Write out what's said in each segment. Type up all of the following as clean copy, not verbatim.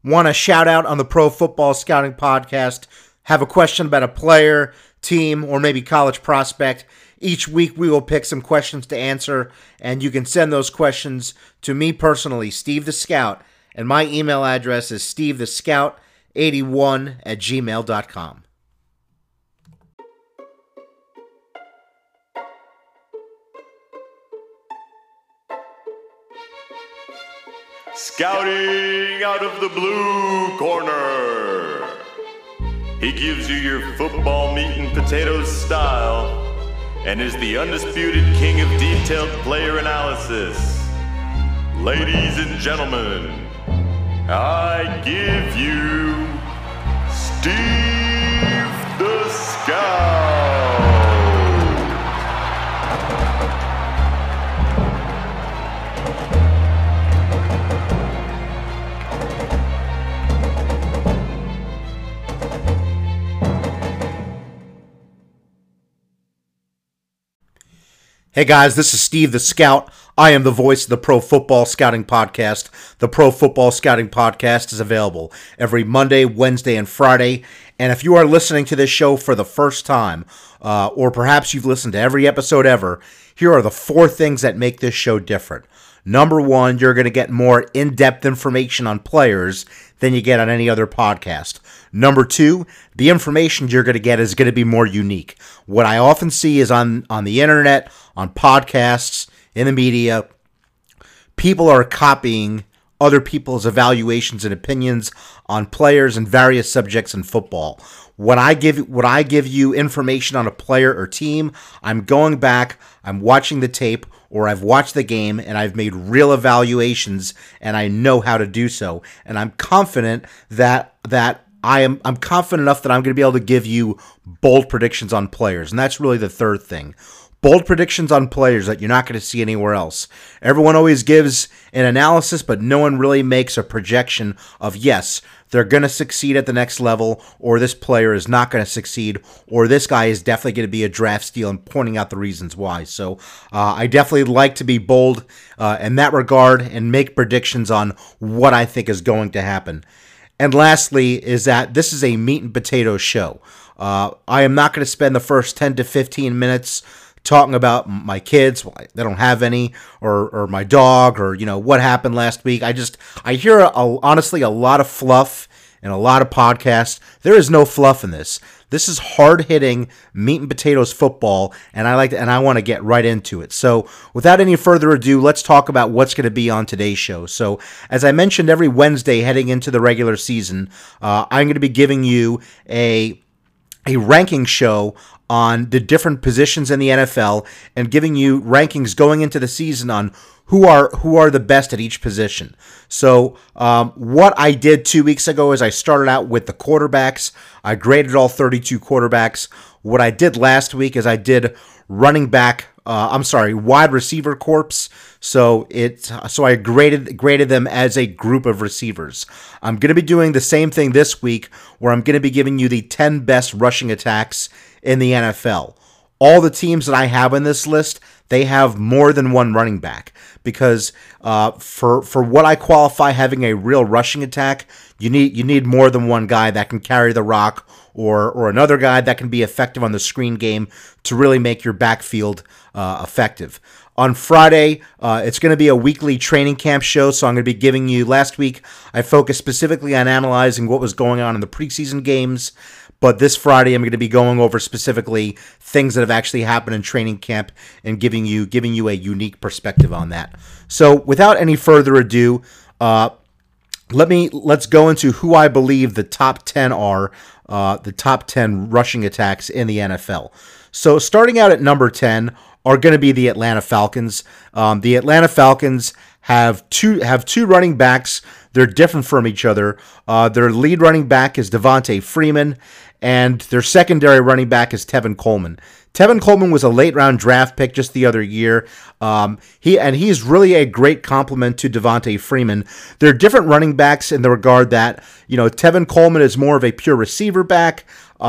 Want a shout out on the Pro Football Scouting Podcast? Have a question about a player, team, or maybe college prospect? Each week we will pick some questions to answer, and you can send those questions to me personally, Steve the Scout, and my email address is stevethescout81@gmail.com. Scouting out of the blue corner. He gives you your football meat and potatoes style and is the undisputed king of detailed player analysis. Ladies and gentlemen, I give you Steve the Scout. Hey guys, this is Steve the Scout. I am the voice of the Pro Football Scouting Podcast. The Pro Football Scouting Podcast is available every Monday, Wednesday, and Friday. And if you are listening to this show for the first time, or perhaps you've listened to every episode ever, here are the 4 things that make this show different. Number 1, you're going to get more in-depth information on players than you get on any other podcast. Number 2, the information you're going to get is going to be more unique. What I often see is on the internet, on podcasts, in the media, people are copying other people's evaluations and opinions on players and various subjects in football. When I give you information on a player or team, I'm going back, I'm watching the tape, or I've watched the game and I've made real evaluations and I know how to do so. And I'm confident that I'm confident enough that I'm going to be able to give you bold predictions on players. And that's really the third thing. Bold predictions on players that you're not going to see anywhere else. Everyone always gives an analysis, but no one really makes a projection of, yes, they're going to succeed at the next level, or this player is not going to succeed, or this guy is definitely going to be a draft steal, and pointing out the reasons why. So I definitely like to be bold in that regard and make predictions on what I think is going to happen. And lastly is that this is a meat and potatoes show. I am not going to spend the first 10 to 15 minutes talking about my kids. Well, they don't have any, or my dog, or what happened last week. I hear honestly a lot of fluff and a lot of podcasts. There is no fluff in this. This is hard-hitting meat and potatoes football, and I want to get right into it. So, without any further ado, let's talk about what's going to be on today's show. So, as I mentioned, every Wednesday heading into the regular season, I'm going to be giving you a ranking show on the different positions in the NFL and giving you rankings going into the season on who are the best at each position. So what I did 2 weeks ago is I started out with the quarterbacks. I graded all 32 quarterbacks. What I did last week is I did wide receiver corps. So I graded them as a group of receivers. I'm going to be doing the same thing this week, where I'm going to be giving you the 10 best rushing attacks in the NFL. All the teams that I have in this list, they have more than one running back, because for what I qualify having a real rushing attack, you need more than one guy that can carry the rock, or another guy that can be effective on the screen game to really make your backfield effective. On Friday, it's going to be a weekly training camp show, so I'm going to be giving you, last week, I focused specifically on analyzing what was going on in the preseason games, but this Friday I'm going to be going over specifically things that have actually happened in training camp and giving you a unique perspective on that. So without any further ado, let's go into who I believe the top 10 are, the top 10 rushing attacks in the NFL. So starting out at number 10 are going to be the Atlanta Falcons. The Atlanta Falcons have two running backs. They're different from each other. Their lead running back is Devontae Freeman, and their secondary running back is Tevin Coleman. Tevin Coleman was a late-round draft pick just the other year. He's really a great complement to Devontae Freeman. They're different running backs in the regard that, Tevin Coleman is more of a pure receiver back,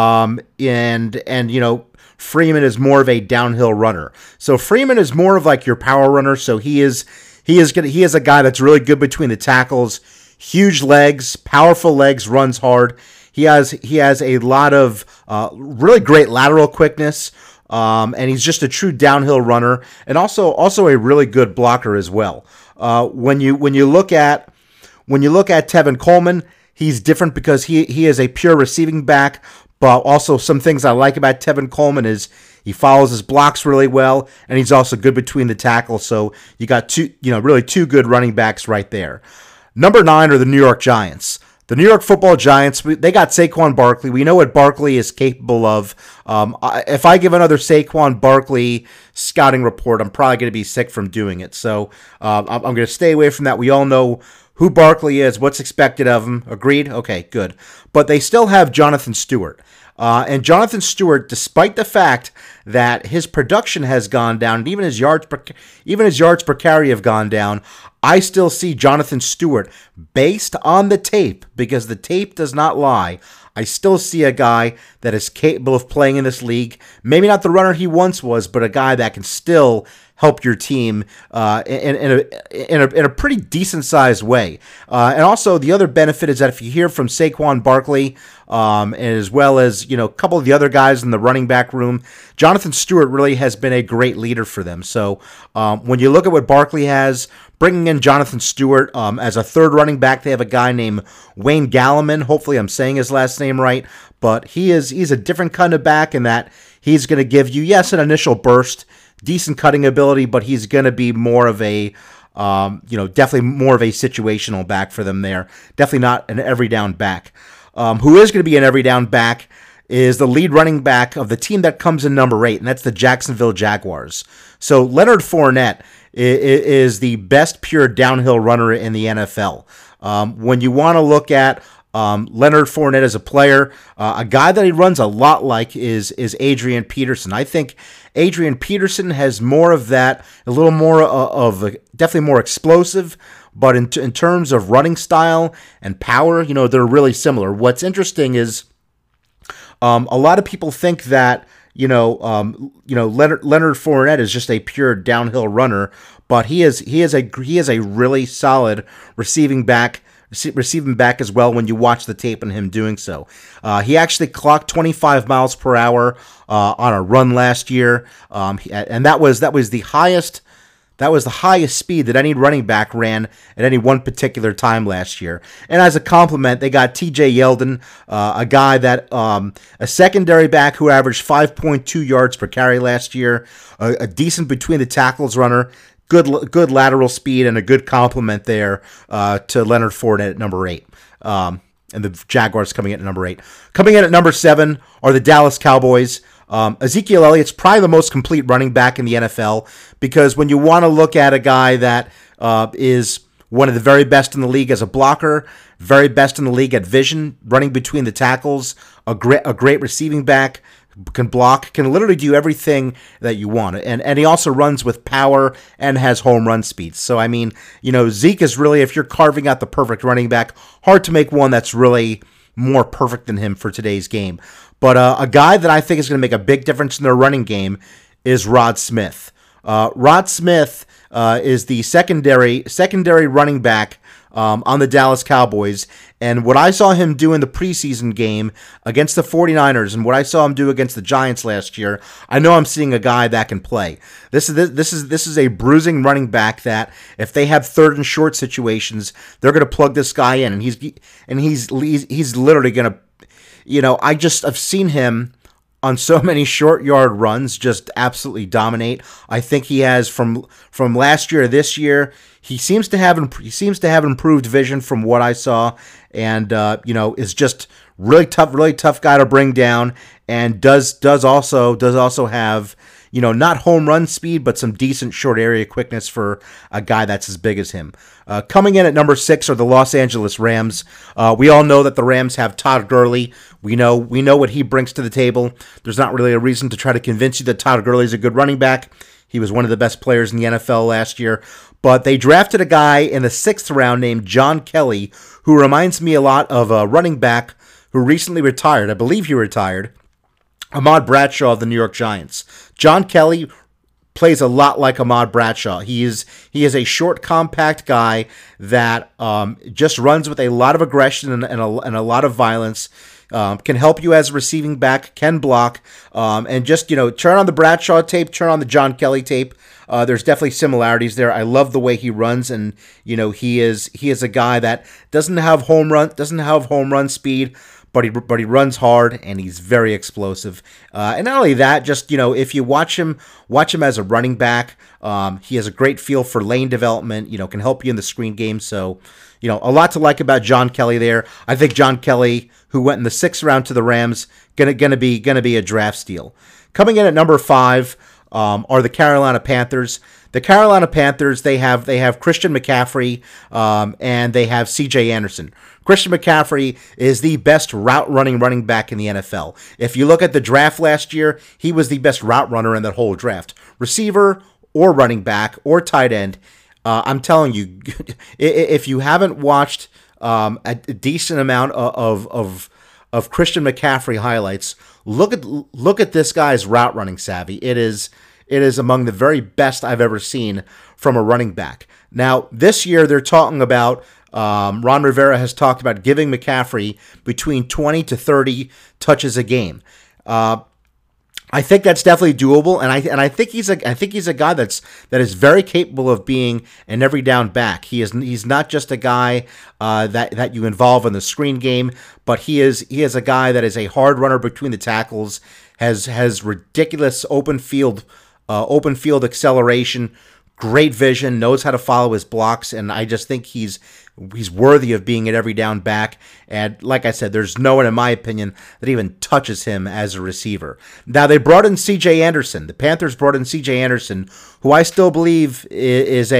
Freeman is more of a downhill runner. So Freeman is more of like your power runner. So he is a guy that's really good between the tackles. huge legs, powerful legs, runs hard. He has a lot of really great lateral quickness, and he's just a true downhill runner, and also a really good blocker as well. When you look at Tevin Coleman, he's different because he is a pure receiving back. But also some things I like about Tevin Coleman is he follows his blocks really well, and he's also good between the tackles. So you got really two good running backs right there. Number 9 are the New York Giants. The New York Football Giants, they got Saquon Barkley. We know what Barkley is capable of. If I give another Saquon Barkley scouting report, I'm probably going to be sick from doing it. So I'm going to stay away from that. We all know who Barkley is, what's expected of him. Agreed? Okay, good. But they still have Jonathan Stewart. And Jonathan Stewart, despite the fact that his production has gone down, and even his yards per carry have gone down, I still see Jonathan Stewart, based on the tape, because the tape does not lie, I still see a guy that is capable of playing in this league. Maybe not the runner he once was, but a guy that can still help your team in a pretty decent sized way. And also the other benefit is that if you hear from Saquon Barkley, as well as a couple of the other guys in the running back room, Jonathan Stewart really has been a great leader for them. So when you look at what Barkley has, bringing in Jonathan Stewart as a third running back, they have a guy named Wayne Gallman. Hopefully I'm saying his last name right, but he's a different kind of back in that he's going to give you, yes, an initial burst, decent cutting ability, but he's going to be more of a, definitely more of a situational back for them there. Definitely not an every down back. Who is going to be an every down back is the lead running back of the team that comes in number 8, and that's the Jacksonville Jaguars. So Leonard Fournette is the best pure downhill runner in the NFL. When you want to look at Leonard Fournette as a player, a guy that he runs a lot like is Adrian Peterson. I think Adrian Peterson has more of that, a little more of definitely more explosive, but in terms of running style and power, they're really similar. What's interesting is a lot of people think that Leonard Fournette is just a pure downhill runner, but he is a really solid receiving back as well when you watch the tape on him doing so. He actually clocked 25 miles per hour on a run last year, and that was the highest. That was the highest speed that any running back ran at any one particular time last year. And as a compliment, they got T.J. Yeldon, a guy that a secondary back who averaged 5.2 yards per carry last year, a decent between the tackles runner, good lateral speed, and a good compliment there to Leonard Fournette at number 8. And the Jaguars coming in at number 8. Coming in at number 7 are the Dallas Cowboys. Ezekiel Elliott's probably the most complete running back in the NFL, because when you want to look at a guy that is one of the very best in the league as a blocker, very best in the league at vision, running between the tackles, a great receiving back, can block, can literally do everything that you want. And he also runs with power and has home run speed. So, I mean, Zeke is really, if you're carving out the perfect running back, hard to make one that's really more perfect than him for today's game. But a guy that I think is going to make a big difference in their running game is Rod Smith. Rod Smith is the secondary running back on the Dallas Cowboys. And what I saw him do in the preseason game against the 49ers and what I saw him do against the Giants last year, I know I'm seeing a guy that can play. This is a bruising running back that if they have third and short situations, they're going to plug this guy in, and he's literally going to, I've seen him on so many short yard runs just absolutely dominate. I think he has from last year to this year, he seems to have improved vision from what I saw, and is just really tough guy to bring down, and does also have not home run speed, but some decent short area quickness for a guy that's as big as him. Coming in at number 6 are the Los Angeles Rams. We all know that the Rams have Todd Gurley. We know what he brings to the table. There's not really a reason to try to convince you that Todd Gurley is a good running back. He was one of the best players in the NFL last year. But they drafted a guy in the 6th round named John Kelly, who reminds me a lot of a running back who recently retired. I believe he retired. Ahmad Bradshaw of the New York Giants. John Kelly, plays a lot like Ahmad Bradshaw. He is a short, compact guy that just runs with a lot of aggression and a lot of violence. Can help you as a receiving back, can block, and just, turn on the Bradshaw tape, turn on the John Kelly tape. There's definitely similarities there. I love the way he runs, and he is a guy that doesn't have home run speed, but he runs hard and he's very explosive. And not only that, just if you watch him as a running back, he has a great feel for lane development. Can help you in the screen game. So, a lot to like about John Kelly there. I think John Kelly, who went in the 6th round to the Rams, gonna be a draft steal. Coming in at number 5 are the Carolina Panthers. The Carolina Panthers, they have Christian McCaffrey and they have C.J. Anderson. Christian McCaffrey is the best running back in the NFL. If you look at the draft last year, he was the best route runner in that whole draft. Receiver or running back or tight end. I'm telling you, if you haven't watched a decent amount of Christian McCaffrey highlights, look at this guy's route running savvy. It is among the very best I've ever seen from a running back. Now, this year they're talking about, Ron Rivera has talked about giving McCaffrey between 20 to 30 touches a game. I think that's definitely doable, and I think he's a guy that is very capable of being an every down back. He's not just a guy that you involve in the screen game, but he is a guy that is a hard runner between the tackles, has ridiculous open field acceleration, great vision, knows how to follow his blocks, and I just think he's worthy of being an every down back. And like I said, there's no one, in my opinion, that even touches him as a receiver. Now, they brought in C.J. Anderson. The Panthers brought in C.J. Anderson, who I still believe is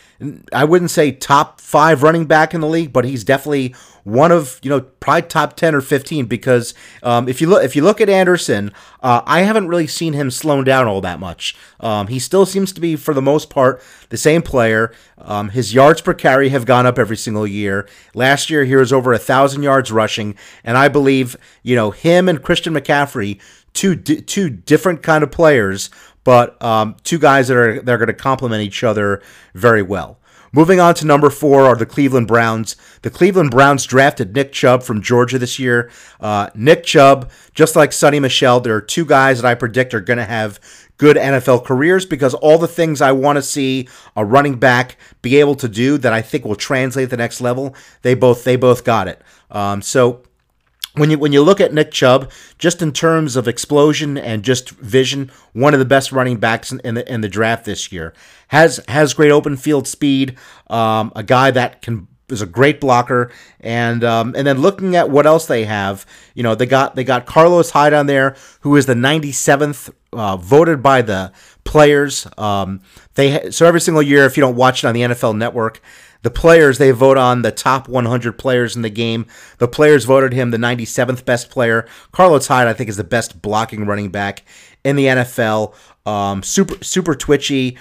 I wouldn't say top 5 running back in the league, but he's definitely one of, probably top 10 or 15, because if you look at Anderson, I haven't really seen him slowing down all that much. He still seems to be, for the most part, the same player. His yards per carry have gone up every single year. Last year, he was over 1,000 yards rushing, and I believe, him and Christian McCaffrey, two different kind of players, but two guys that are going to complement each other very well. Moving on to number 4 are the Cleveland Browns. The Cleveland Browns drafted Nick Chubb from Georgia this year. Nick Chubb, just like Sonny Michel, there are 2 guys that I predict are going to have good NFL careers, because all the things I want to see a running back be able to do that I think will translate to the next level, they both got it. So when you look at Nick Chubb, just in terms of explosion and just vision, one of the best running backs in the draft this year. Has great open field speed, a guy that is a great blocker, and then looking at what else they have, they got Carlos Hyde on there, who is the 97th voted by the players. So every single year, if you don't watch it on the NFL Network, the players, they vote on the top 100 players in the game. The players voted him the 97th best player. Carlos Hyde, I think, is the best blocking running back in the NFL. Super twitchy,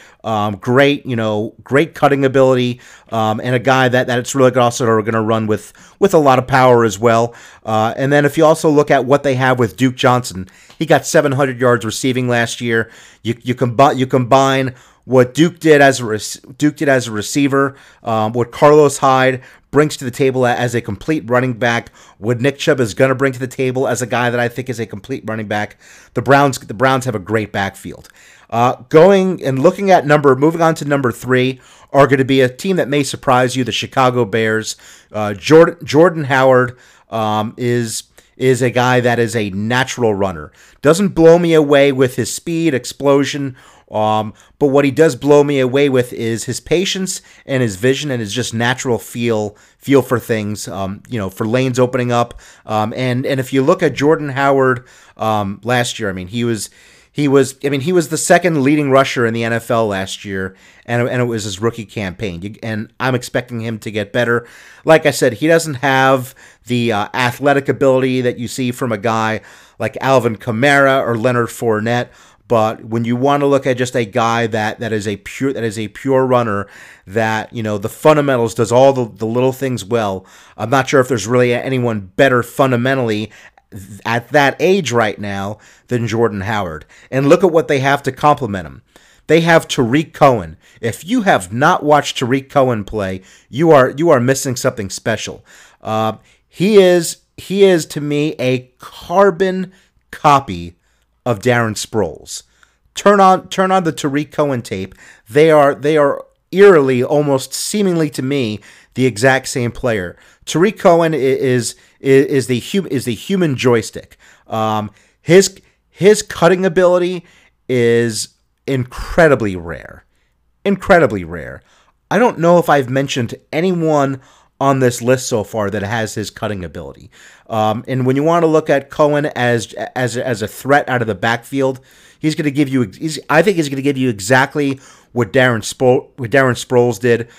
great cutting ability, and a guy that it's really also going to run with a lot of power as well. And then if you also look at what they have with Duke Johnson, he got 700 yards receiving last year. You combine what Duke did as a receiver, what Carlos Hyde brings to the table as a complete running back, what Nick Chubb is going to bring to the table as a guy that I think is a complete running back. The Browns have a great backfield. Moving on to number 3 are going to be a team that may surprise you, the Chicago Bears. Jordan Howard is a guy that is a natural runner. Doesn't blow me away with his speed, explosion, but what he does blow me away with is his patience and his vision and his just natural feel for things, for lanes opening up. And if you look at Jordan Howard last year, he was the second leading rusher in the NFL last year, and it was his rookie campaign. And I'm expecting him to get better. Like I said, he doesn't have the athletic ability that you see from a guy like Alvin Kamara or Leonard Fournette. But when you want to look at just a guy that is a pure runner, that the fundamentals, does all the little things well, I'm not sure if there's really anyone better fundamentally at that age right now than Jordan Howard. And look at what they have to complement him. they have Tariq Cohen. If you have not watched Tariq Cohen play, you are missing something special. He is to me a carbon copy of Darren Sproles. Turn on the Tariq Cohen tape. They are eerily, almost seemingly to me, the exact same player. Tariq Cohen is the human joystick. His cutting ability is incredibly rare. Incredibly rare. I don't know if I've mentioned anyone on this list so far that has his cutting ability. And when you want to look at Cohen as a threat out of the backfield, he's going to give you. I think he's going to give you exactly what Darren Sproles did.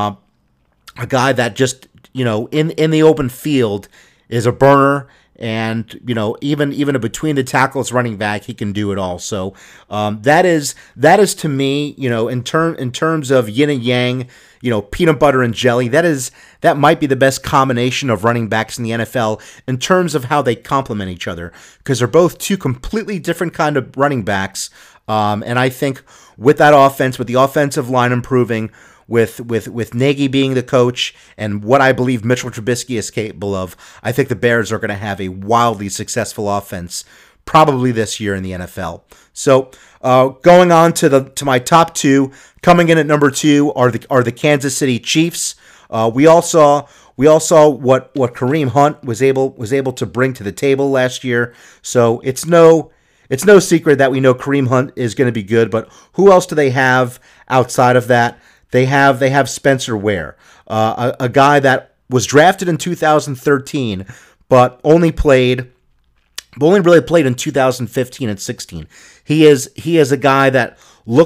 A guy that just in the open field is a burner. And even between the tackles, running back, he can do it all. So that is to me, in terms of yin and yang, peanut butter and jelly. That might be the best combination of running backs in the NFL in terms of how they complement each other, because they're both two completely different kind of running backs. And I think with that offense, with the offensive line improving, with Nagy being the coach and what I believe Mitchell Trubisky is capable of, I think the Bears are going to have a wildly successful offense probably this year in the NFL. So going on to my top two, coming in at number 2 are the Kansas City Chiefs. We all saw what Kareem Hunt was able to bring to the table last year. So it's no secret that we know Kareem Hunt is going to be good. But who else do they have outside of that? They have Spencer Ware, a guy that was drafted in 2013, but only really played in 2015 and 16. He is a guy that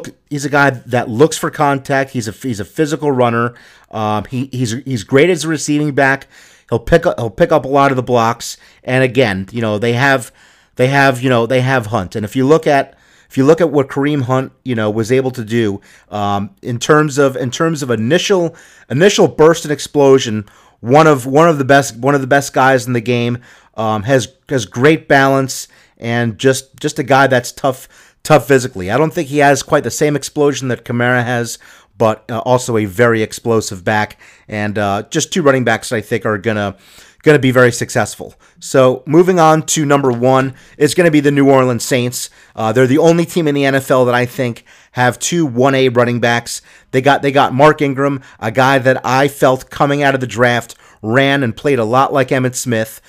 looks for contact. He's a physical runner. He's great as a receiving back. He'll pick up a lot of the blocks. And again, they have Hunt. And if you look at what Kareem Hunt, was able to do in terms of initial burst and explosion, one of the best guys in the game, has great balance and just a guy that's tough physically. I don't think he has quite the same explosion that Kamara has, but also a very explosive back, and just two running backs that I think are gonna be very successful. So moving on to number 1 is going to be the New Orleans Saints. They're the only team in the NFL that I think have two 1A running backs. They got Mark Ingram, a guy that I felt coming out of the draft ran and played a lot like Emmitt Smith.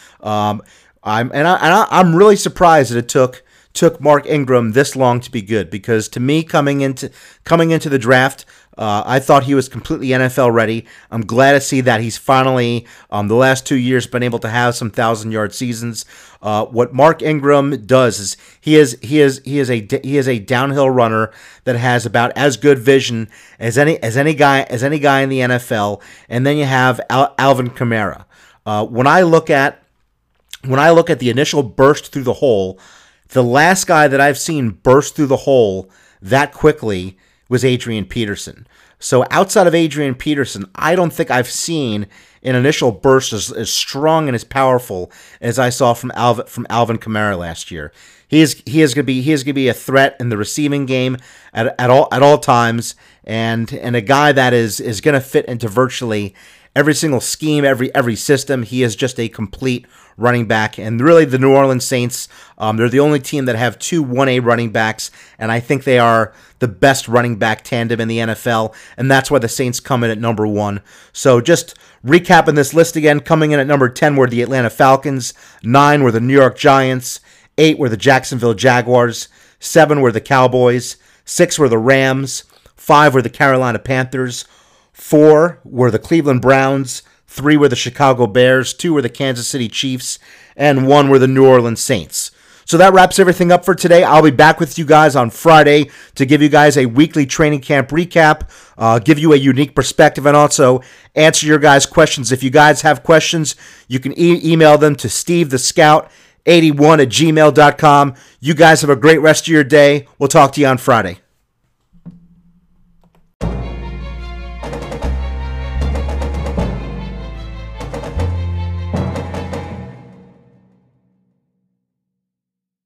I'm really surprised that it took Mark Ingram this long to be good, because to me, coming into the draft, I thought he was completely NFL ready. I'm glad to see that he's finally, the last 2 years, been able to have some 1,000-yard seasons. What Mark Ingram does is he is a downhill runner that has about as good vision as any guy in the NFL. And then you have Alvin Kamara. When I look at the initial burst through the hole, the last guy that I've seen burst through the hole that quickly was Adrian Peterson. So outside of Adrian Peterson, I don't think I've seen an initial burst as strong and as powerful as I saw from Alvin Kamara last year. He is going to be a threat in the receiving game at all times, and a guy that is going to fit into virtually every single scheme, every system. He is just a complete running back. And really, the New Orleans Saints, they're the only team that have two 1A running backs, and I think they are the best running back tandem in the NFL, and that's why the Saints come in at number 1. So just recapping this list again, coming in at number 10 were the Atlanta Falcons, 9 were the New York Giants, 8 were the Jacksonville Jaguars, 7 were the Cowboys, 6 were the Rams, 5 were the Carolina Panthers, 4 were the Cleveland Browns, 3 were the Chicago Bears, 2 were the Kansas City Chiefs, and 1 were the New Orleans Saints. So that wraps everything up for today. I'll be back with you guys on Friday to give you guys a weekly training camp recap, give you a unique perspective, and also answer your guys' questions. If you guys have questions, you can email them to stevethescout81@gmail.com. You guys have a great rest of your day. We'll talk to you on Friday.